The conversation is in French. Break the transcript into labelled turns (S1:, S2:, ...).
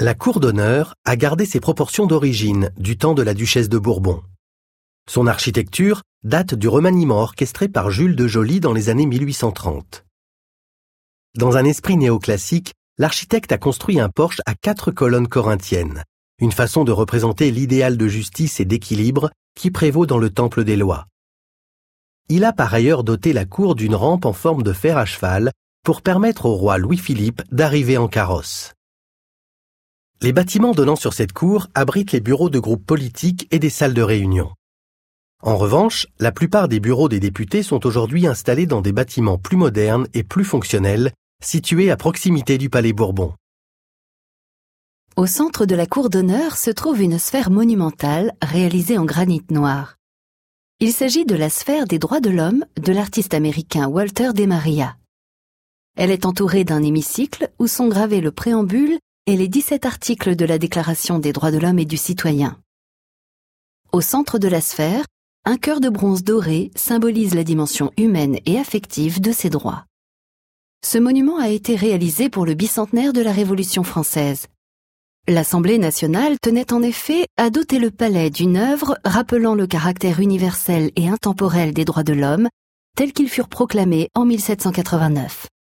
S1: La cour d'honneur a gardé ses proportions d'origine du temps de la duchesse de Bourbon. Son architecture date du remaniement orchestré par Jules de Joly dans les années 1830. Dans un esprit néoclassique, l'architecte a construit un porche à 4 colonnes corinthiennes, une façon de représenter l'idéal de justice et d'équilibre qui prévaut dans le temple des lois. Il a par ailleurs doté la cour d'une rampe en forme de fer à cheval pour permettre au roi Louis-Philippe d'arriver en carrosse. Les bâtiments donnant sur cette cour abritent les bureaux de groupes politiques et des salles de réunion. En revanche, la plupart des bureaux des députés sont aujourd'hui installés dans des bâtiments plus modernes et plus fonctionnels, situés à proximité du Palais Bourbon.
S2: Au centre de la cour d'honneur se trouve une sphère monumentale réalisée en granit noir. Il s'agit de la sphère des droits de l'homme de l'artiste américain Walter de Maria. Elle est entourée d'un hémicycle où sont gravés le préambule et les 17 articles de la Déclaration des droits de l'homme et du citoyen. Au centre de la sphère, un cœur de bronze doré symbolise la dimension humaine et affective de ces droits. Ce monument a été réalisé pour le bicentenaire de la Révolution française. L'Assemblée nationale tenait en effet à doter le palais d'une œuvre rappelant le caractère universel et intemporel des droits de l'homme, tels qu'ils furent proclamés en 1789.